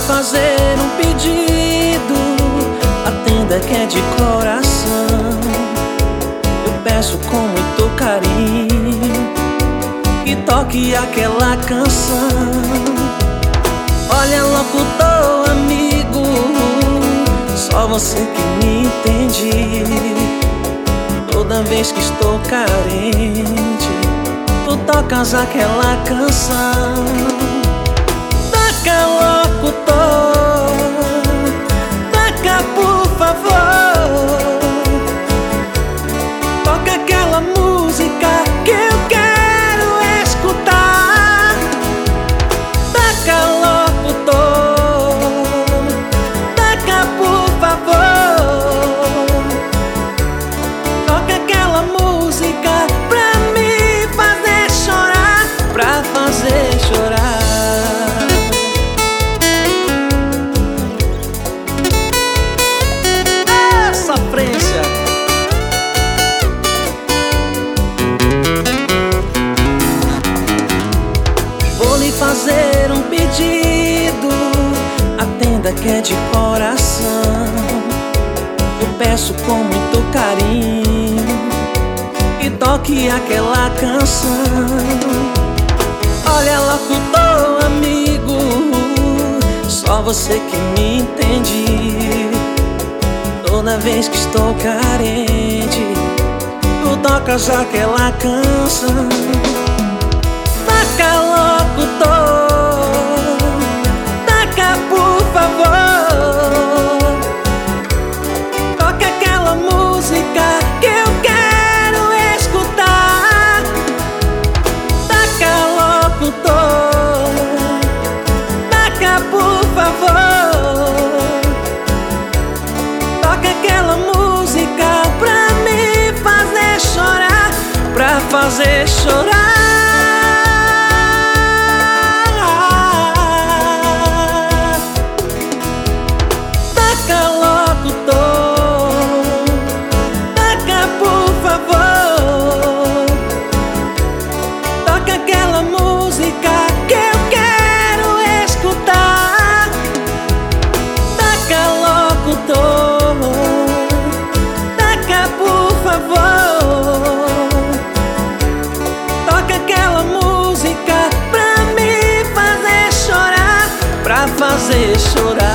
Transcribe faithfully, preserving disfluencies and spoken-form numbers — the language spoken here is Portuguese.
fazer um pedido, atenda que é de coração. Eu peço com muito carinho que toque aquela canção. Olha, locutor amigo, só você que me entende. Toda vez que estou carente, tu tocas aquela canção. Toca, locutor, toca por favor. Toca aquela música que eu quero escutar. Toca, locutor, toca por favor. Toca aquela música pra me fazer chorar, pra fazer chorar. Vou lhe fazer um pedido, atenda que é de coração. Eu peço com muito carinho que toque aquela canção. Olha, locutor amigo, só você que me entende. Toda vez que estou carente, tu tocas aquela canção. Toca, locutor, toca por favor. Toca aquela música que eu quero escutar. Toca, locutor, toca por favor. Toca aquela música pra me fazer chorar, pra fazer chorar. Fazer chorar.